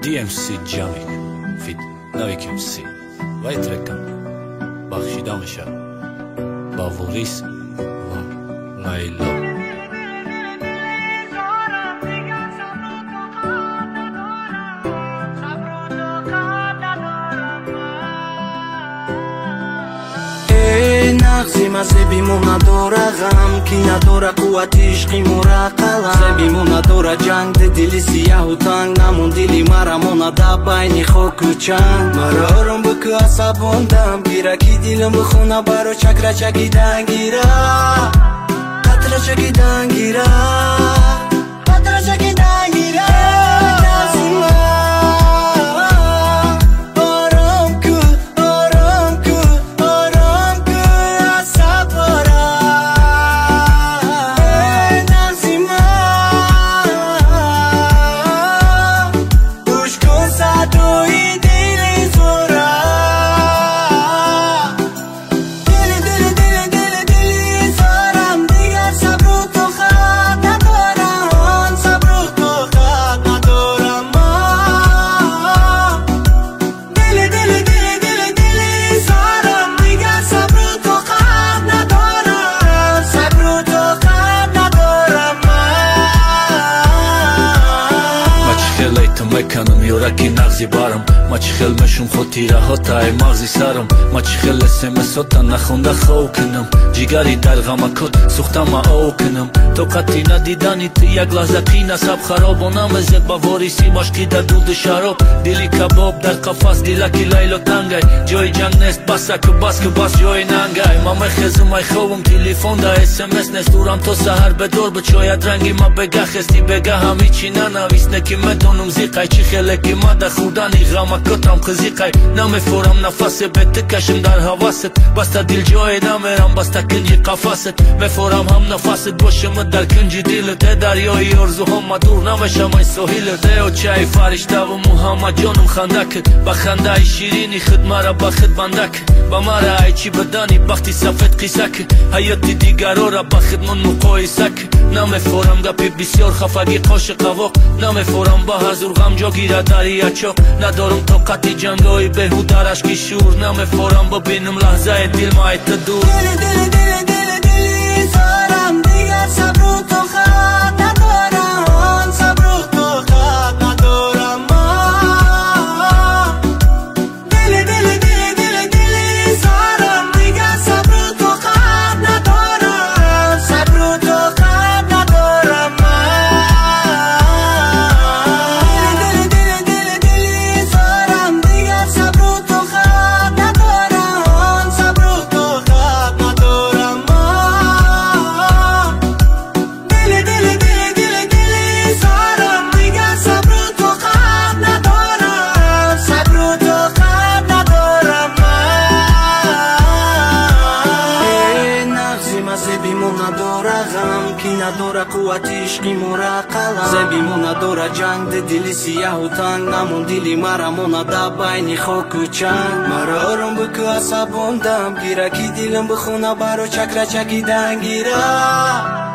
DMC Jamik Fit Navik MC و ترکم بخشیده میشه با وریس و لیلا. نغزی مذهبیمون نداره غم کی نداره قوت عشقی مورا قلم زبیمون نداره جنگ ده دلی سیاه و تنگ نمون دلی مرمون ده بین خوک و چنگ مرارم بکو عصبوندم گیره کی دلم بخونه برو چکره چکیدن گیره قطره چکیدن گیره قطره چکیدن گیره مکنم یورکی نغزی بارم ما چی خیل مشون خود تیره ها تای مغزی سرم ما چی خیل اسمس ها تا نخونده خو کنم جیگری در غم کد سوختم ما او کنم تو قطی ندیدنی تی یک لحظه کی نصب خراب و نمزد با وریسی مشکی در دود شراب دلی کباب در قفص دیلکی لیل و تنگای جای جنگ نیست بسه که بس که بس جای ننگای ما مخزم مای خوبم تلیفون دا اسمس نیست دورم تو سهر به دور بچاید رنگی ما بگه خستی بگه همی چی ننویس نکی مدونم زیقای چی خیلی ما در خودانی غم کتم خزیقای نمیفورم نفس بهت کشم در حواست بسته دل جای نمیرم بسته کنجی قفاست میفورم هم نفست باشم در کنجی دلت دریای ارزوهم دور نمیشم این سهیلت و چای فرشته و محمد جانم خنده کد با خنده شیرینی خود مرا با خود بنده کد با مرا ای چی بدانی بختی سفید قیسه کد حیاتی دیگرو را با خود من مقایسه کد نمیفورم گپی بسیار خفگی قاش قواق نمیفورم با حضور غم جا گیره دریا چاق ندارم طاقت جنگای بهوده رشکی شور نمیفورم ببینم لحظه دل مایت دور دلی زارم دیگر صبر و طاقت ندارم صبر و طاقت ندارم دلی زارم دیگر صبر و طاقت ندارم صبر و طاقت ندارم نداره قوت عشقی مورا قلم زبیمون نداره جنگ ده دلی سیاه و تنگ نمون دلی مرمون ده بین خوک و چنگ مرارم بکو عصبوندم گیره کی دلم بخونه برو چکره چکیدن گیره